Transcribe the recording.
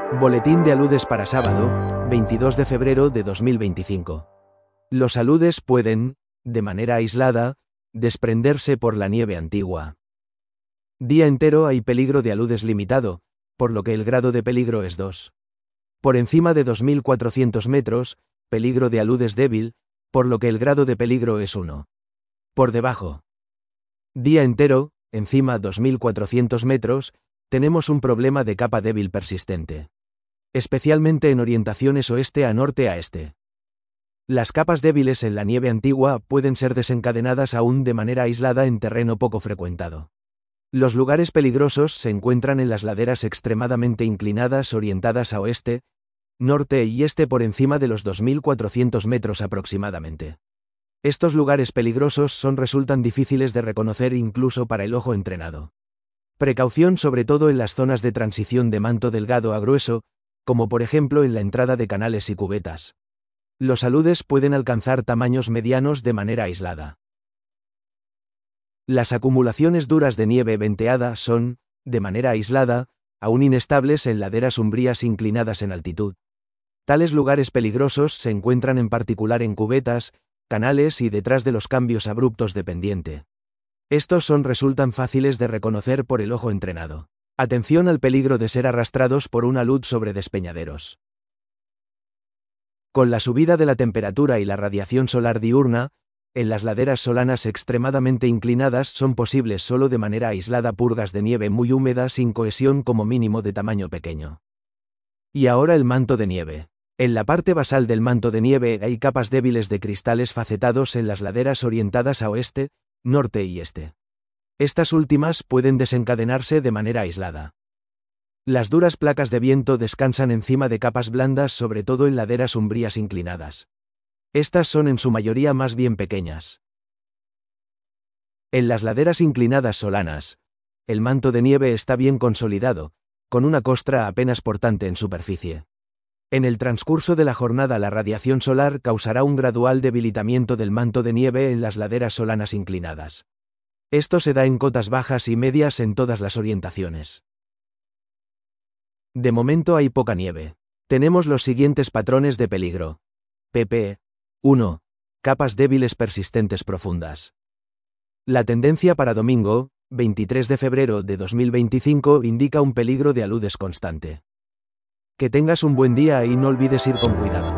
Boletín de aludes para sábado, 22 de febrero de 2025. Los aludes pueden, de manera aislada, desprenderse por la nieve antigua. Día entero hay peligro de aludes limitado, por lo que el grado de peligro es 2. Por encima de 2.400 metros, peligro de aludes débil, por lo que el grado de peligro es 1. Por debajo. Día entero, encima 2.400 metros, tenemos un problema de capa débil persistente. Especialmente en orientaciones oeste a norte a este. Las capas débiles en la nieve antigua pueden ser desencadenadas aún de manera aislada en terreno poco frecuentado. Los lugares peligrosos se encuentran en las laderas extremadamente inclinadas orientadas a oeste, norte y este por encima de los 2.400 metros aproximadamente. Estos lugares peligrosos resultan difíciles de reconocer incluso para el ojo entrenado. Precaución sobre todo en las zonas de transición de manto delgado a grueso, como por ejemplo en la entrada de canales y cubetas. Los aludes pueden alcanzar tamaños medianos de manera aislada. Las acumulaciones duras de nieve venteada son, de manera aislada, aún inestables en laderas umbrías inclinadas en altitud. Tales lugares peligrosos se encuentran en particular en cubetas, canales y detrás de los cambios abruptos de pendiente. Estos resultan fáciles de reconocer por el ojo entrenado. Atención al peligro de ser arrastrados por un alud sobre despeñaderos. Con la subida de la temperatura y la radiación solar diurna, en las laderas solanas extremadamente inclinadas son posibles solo de manera aislada purgas de nieve muy húmeda sin cohesión como mínimo de tamaño pequeño. Y ahora el manto de nieve. En la parte basal del manto de nieve hay capas débiles de cristales facetados en las laderas orientadas a oeste, norte y este. Estas últimas pueden desencadenarse de manera aislada. Las duras placas de viento descansan encima de capas blandas sobre todo en laderas umbrías inclinadas. Estas son en su mayoría más bien pequeñas. En las laderas inclinadas solanas, el manto de nieve está bien consolidado, con una costra apenas portante en superficie. En el transcurso de la jornada la radiación solar causará un gradual debilitamiento del manto de nieve en las laderas solanas inclinadas. Esto se da en cotas bajas y medias en todas las orientaciones. De momento hay poca nieve. Tenemos los siguientes patrones de peligro. pp. 1. Capas débiles persistentes profundas. La tendencia para domingo, 23 de febrero de 2025, indica un peligro de aludes constante. Que tengas un buen día y no olvides ir con cuidado.